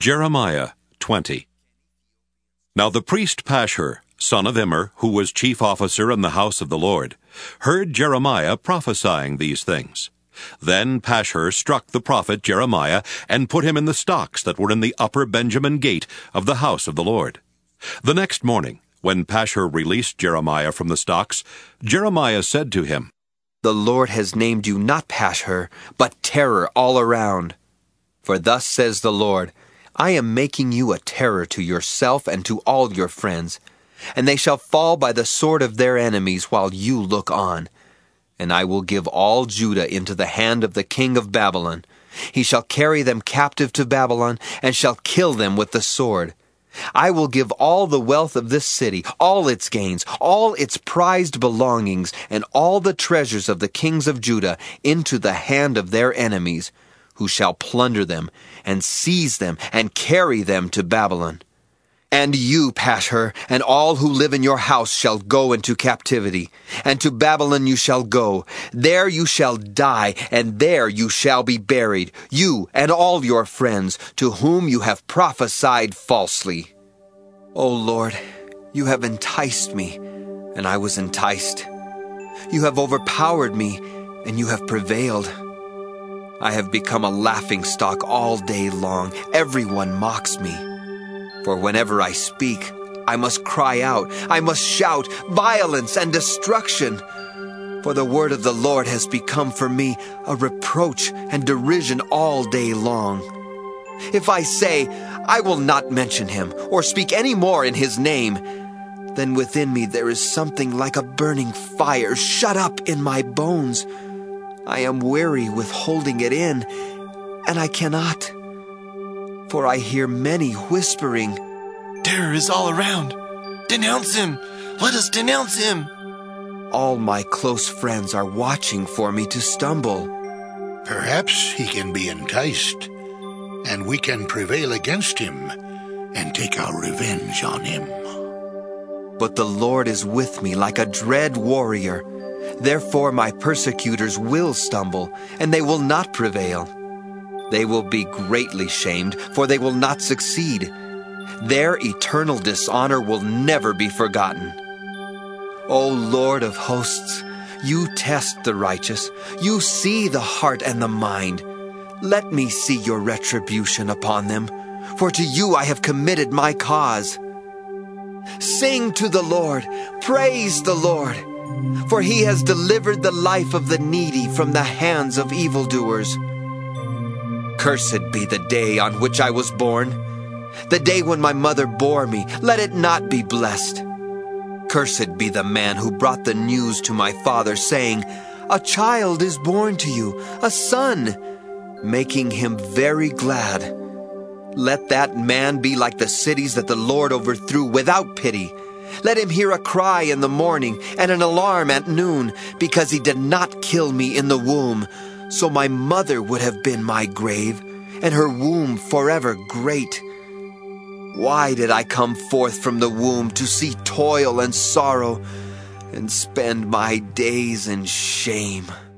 Jeremiah 20. Now the priest Pashur, son of Immer, who was chief officer in the house of the Lord, heard Jeremiah prophesying these things. Then Pashur struck the prophet Jeremiah and put him in the stocks that were in the upper Benjamin gate of the house of the Lord. The next morning, when Pashur released Jeremiah from the stocks, Jeremiah said to him, "The Lord has named you not Pashur, but terror all around. For thus says the Lord, I am making you a terror to yourself and to all your friends, and they shall fall by the sword of their enemies while you look on. And I will give all Judah into the hand of the king of Babylon. He shall carry them captive to Babylon, and shall kill them with the sword. I will give all the wealth of this city, all its gains, all its prized belongings, and all the treasures of the kings of Judah into the hand of their enemies, who shall plunder them, and seize them, and carry them to Babylon. And you, Pashur, and all who live in your house shall go into captivity, and to Babylon you shall go. There you shall die, and there you shall be buried, you and all your friends, to whom you have prophesied falsely. O Lord, you have enticed me, and I was enticed. You have overpowered me, and you have prevailed. I have become a laughingstock all day long. Everyone mocks me. For whenever I speak, I must cry out, I must shout, violence and destruction. For the word of the Lord has become for me a reproach and derision all day long. If I say, I will not mention him, or speak any more in his name, then within me there is something like a burning fire shut up in my bones. I am weary with holding it in, and I cannot. For I hear many whispering, "Terror is all around. Denounce him. Let us denounce him." All my close friends are watching for me to stumble. Perhaps he can be enticed, and we can prevail against him and take our revenge on him. But the Lord is with me like a dread warrior. Therefore my persecutors will stumble, and they will not prevail. They will be greatly shamed, for they will not succeed. Their eternal dishonor will never be forgotten. O Lord of hosts, you test the righteous. You see the heart and the mind. Let me see your retribution upon them, for to you I have committed my cause. Sing to the Lord, praise the Lord, for he has delivered the life of the needy from the hands of evildoers. Cursed be the day on which I was born, the day when my mother bore me. Let it not be blessed. Cursed be the man who brought the news to my father, saying, A child is born to you, a son, making him very glad. Let that man be like the cities that the Lord overthrew without pity. Let him hear a cry in the morning and an alarm at noon, because he did not kill me in the womb. So my mother would have been my grave, and her womb forever great. Why did I come forth from the womb to see toil and sorrow, and spend my days in shame?